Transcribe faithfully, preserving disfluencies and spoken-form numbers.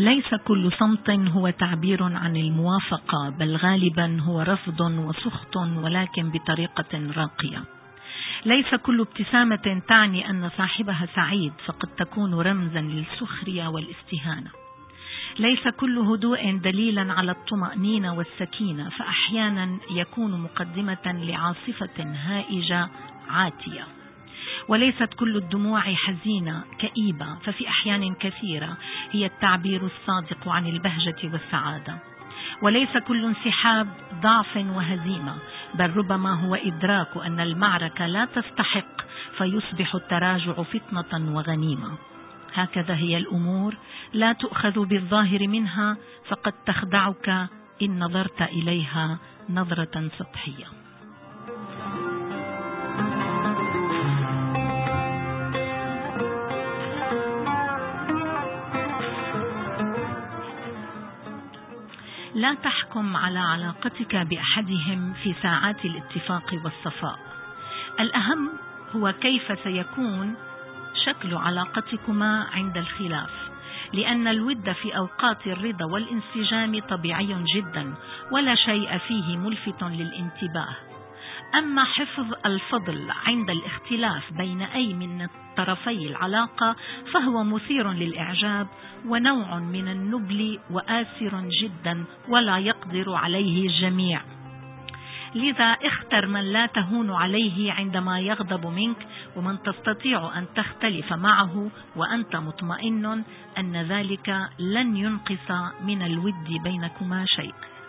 ليس كل صمت هو تعبير عن الموافقة، بل غالبا هو رفض وسخط، ولكن بطريقة راقية. ليس كل ابتسامة تعني أن صاحبها سعيد، فقد تكون رمزا للسخرية والاستهانة. ليس كل هدوء دليلا على الطمأنينة والسكينة، فأحيانا يكون مقدمة لعاصفة هائجة عاتية. وليست كل الدموع حزينة كئيبة، ففي أحيان كثيرة هي التعبير الصادق عن البهجة والسعادة. وليس كل انسحاب ضعف وهزيمة، بل ربما هو إدراك أن المعركة لا تستحق، فيصبح التراجع فتنة وغنيمة. هكذا هي الأمور، لا تؤخذ بالظاهر منها، فقد تخدعك إن نظرت إليها نظرة سطحية. لا تحكم على علاقتك بأحدهم في ساعات الاتفاق والصفاء. الأهم هو كيف سيكون شكل علاقتكما عند الخلاف، لأن الود في أوقات الرضا والانسجام طبيعي جدا، ولا شيء فيه ملفت للانتباه. أما حفظ الفضل عند الاختلاف بين أي من طرفي العلاقة فهو مثير للإعجاب ونوع من النبل وآسر جدا، ولا يقدر عليه الجميع. لذا اختر من لا تهون عليه عندما يغضب منك، ومن تستطيع أن تختلف معه وأنت مطمئن أن ذلك لن ينقص من الود بينكما شيء.